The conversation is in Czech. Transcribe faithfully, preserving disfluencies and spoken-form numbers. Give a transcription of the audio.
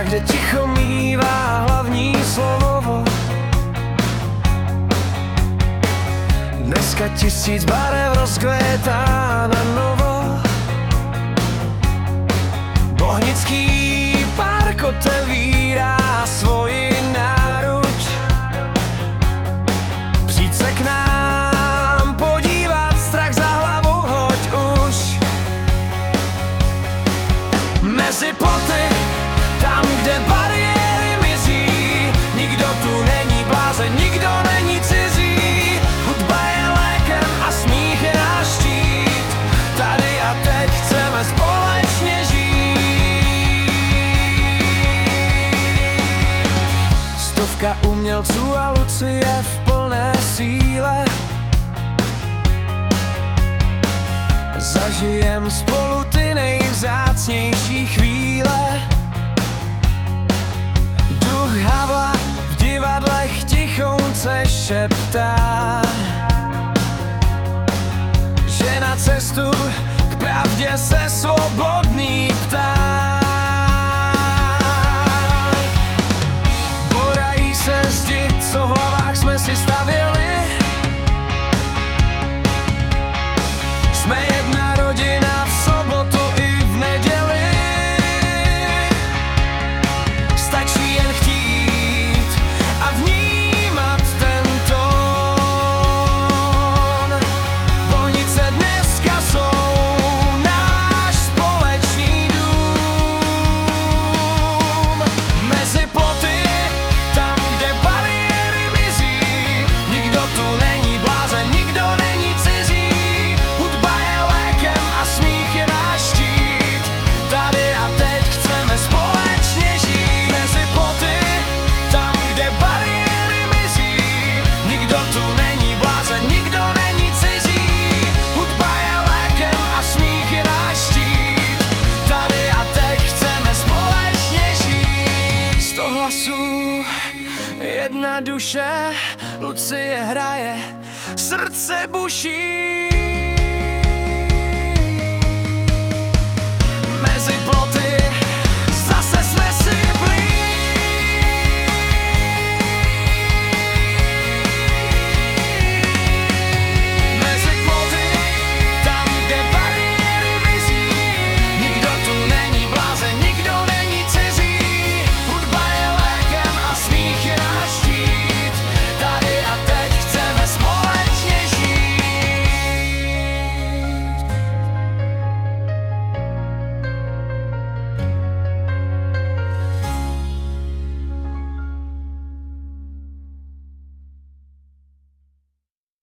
a kde ticho mívá hlavní slovo. Dneska tisíc barev rozkvétá na novo. Bohnický park otevírá svoji náruč. Přijď se k nám podívat, strach za hlavou hoď už. Mezi ploty, tam, kde bariéry mizí, nikdo tu není blázen, nikdo není cizí. Hudba je lékem a smích je náš štít. Tady a teď chceme společně žít. Stovka umělců a Lucie v plné síle. Zažijem spolu ty nejvzácnější chvíle. Duch Havla v divadlech tichounce šeptá, že na cestu k pravdě se svobodný ptá. Borají se zdi, co v hlavách jsme si stavěli. Jsme jedna rodina v sobotu i v neděli. Stačí jen chtít a vnímat ten tón. Bohnice dneska jsou náš společný dům. Mezi ploty, tam, kde bariéry mizí, nikdo tu není blázen, nikdo není cizí. Hudba je lékem a smích je náš štít. Tady a teď chceme společně žít. Mezi ploty, tam, kde bariéry mizí, nikdo tu není blázen, nikdo není cizí. Hudba je lékem a smích je náš štít. Tady a teď chceme společně žít. Sto hlasů, jedna duše, Lucie hraje, srdce buší.